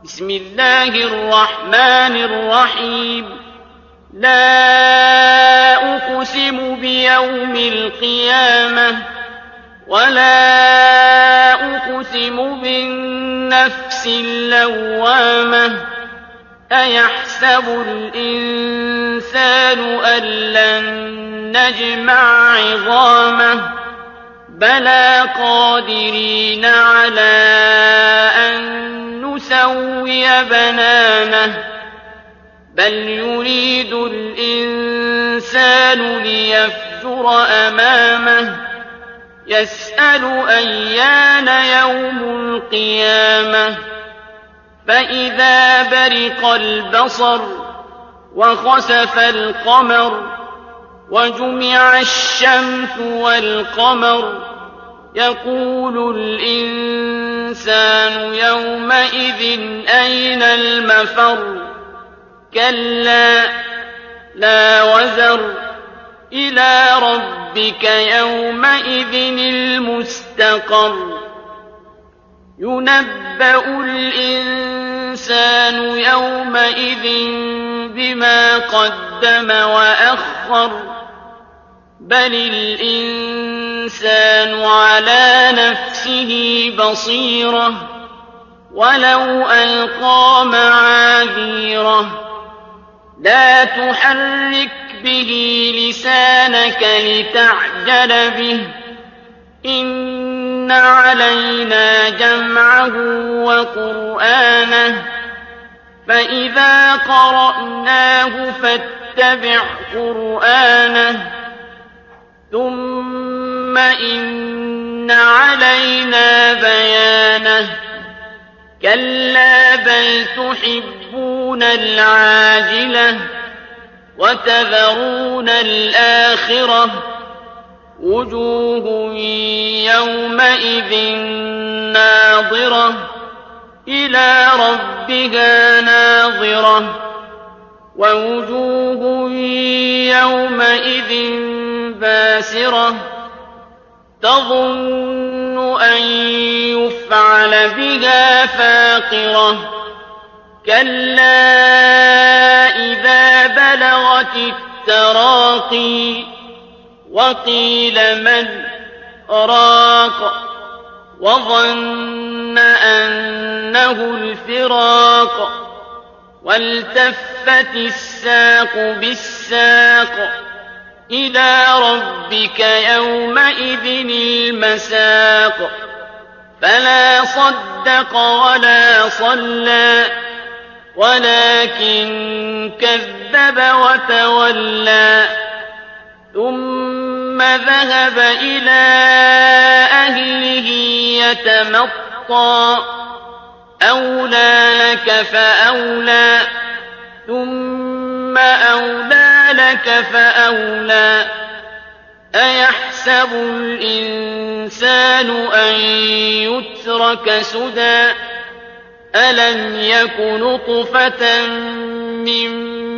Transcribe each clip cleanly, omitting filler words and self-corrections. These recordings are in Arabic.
بسم الله الرحمن الرحيم لا أقسم بيوم القيامة ولا أقسم بالنفس اللوامة أيحسب الإنسان أن لن نجمع عظامه بلى قادرين على أن نسوي بنانه بل يريد الإنسان ليفجر أمامه يسأل أيان يوم القيامة فإذا برق البصر وخسف القمر وجمع الشمس والقمر يقول الإنسان يومئذ أين المفر كلا لا وزر إلى ربك يومئذ المستقر ينبأ الإنسان يومئذ بما قدم وأخر بل الإنسان على نفسه بصيرة ولو ألقى معاذيره لا تحرك به لسانك لتعجل به إن علينا جمعه وقرآنه فإذا قرأناه فاتبع قرآنه ثم إن علينا بيانه كلا بل تحبون العاجلة وتذرون الآخرة وجوه يومئذ ناظرة إلى ربها ناظرة ووجوه يومئذ باسرة تظن أن يفعل بها فاقرة كلا إذا بلغت التراقي وقيل من راق وظن أنه الفراق والتفت الساق بالساق إلى ربك يومئذ المساق فلا صدق ولا صلى ولكن كذب وتولى ثم ذهب إلى أهله يتمطى أولى لك فأولى ثم أولى لك فأولى أيحسب الإنسان أن يترك سدى ألم يك نطفة من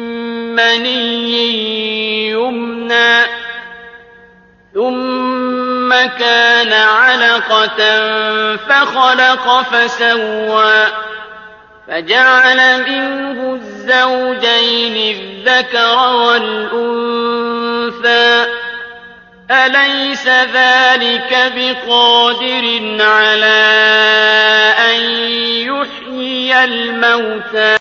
مني يمنى ثم كان علقة فخلق فسوى فجعل منه الزوجين الذكر والأنثى أليس ذلك بقادر على أن يحيي الموتى